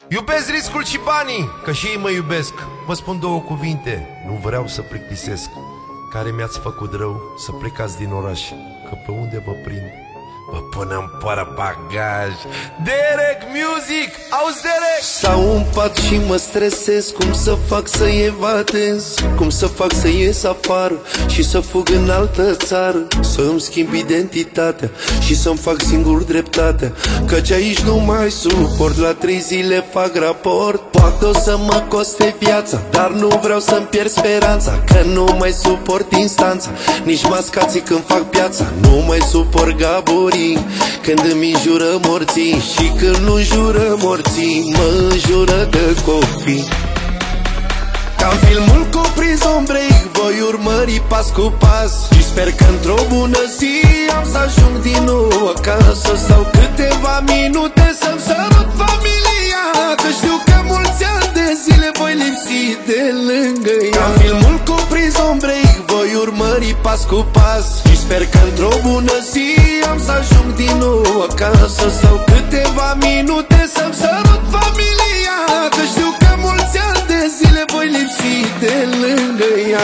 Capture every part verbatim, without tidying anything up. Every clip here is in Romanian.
Iubesc riscul și banii, că și ei mă iubesc. Vă spun două cuvinte, nu vreau să plictisesc. Care mi-ați făcut rău să plecați din oraș, că pe unde vă prind vă pun-mi fără bagaj. Derek Music, auzi Derek? Stau în pat și mă stresez, cum să fac să evadez, cum să fac să ies afară și să fug în altă țară, să îmi schimb identitatea și să-mi fac singur dreptatea, căci aici nu mai suport, la trei zile fac raport. Poate o să mă coste viața, dar nu vreau să-mi pierd speranța, că nu mai suport instanța, nici mascații când fac piața. Nu mai suport gaborii când îmi înjură morții și când nu înjură morții mă înjură de copii. Ca-n filmul cu Prison Break voi urmări pas cu pas și sper că într-o bună zi am să ajung din nou acasă. Sau câteva minute să-mi sărut familia, că știu că mulți ani de zile voi lipsi de lângă ea. Ca-n filmul cu Prison Break voi urmări pas cu pas și sper că într-o bună zi am să ajung din nou acasă. Sau câteva minute să-mi sărut familia, că știu că mulți ani de zile voi lipsi de lângă ea.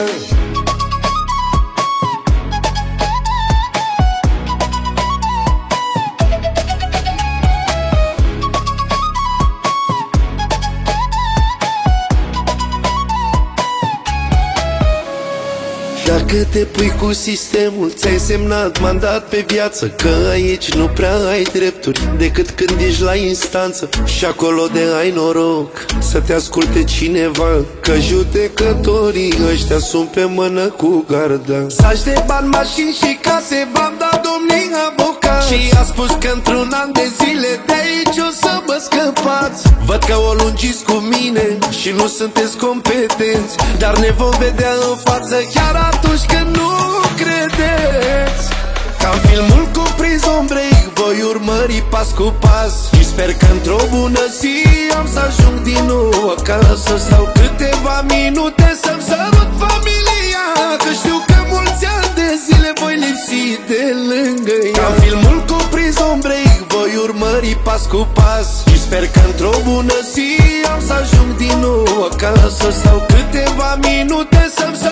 Dacă te pui cu sistemul, ți-ai semnat mandat pe viață, că aici nu prea ai drepturi decât când ești la instanță. Și acolo de ai noroc să te asculte cineva, că judecătorii ăștia sunt pe mână cu garda. Saci de bani, mașini și case v-am dat domnii avocat și a spus că într-un an de zile de aici o să mă scăpați. Văd că o lungiți cu mine și nu sunteți competenți, dar ne vom vedea în față chiar atunci când nu credeți. Ca-n filmul cu Prison Break voi urmări pas cu pas și sper că într-o bună zi am să ajung din nou acasă. Sau câteva minute să-mi sărut familia, că știu că mulți ani de zile voi lipsi de lângă ea. Ca-n filmul cu Prison Break voi urmări pas cu pas și sper că într-o bună zi am să ajung din nou acasă. Sau câteva minute să-mi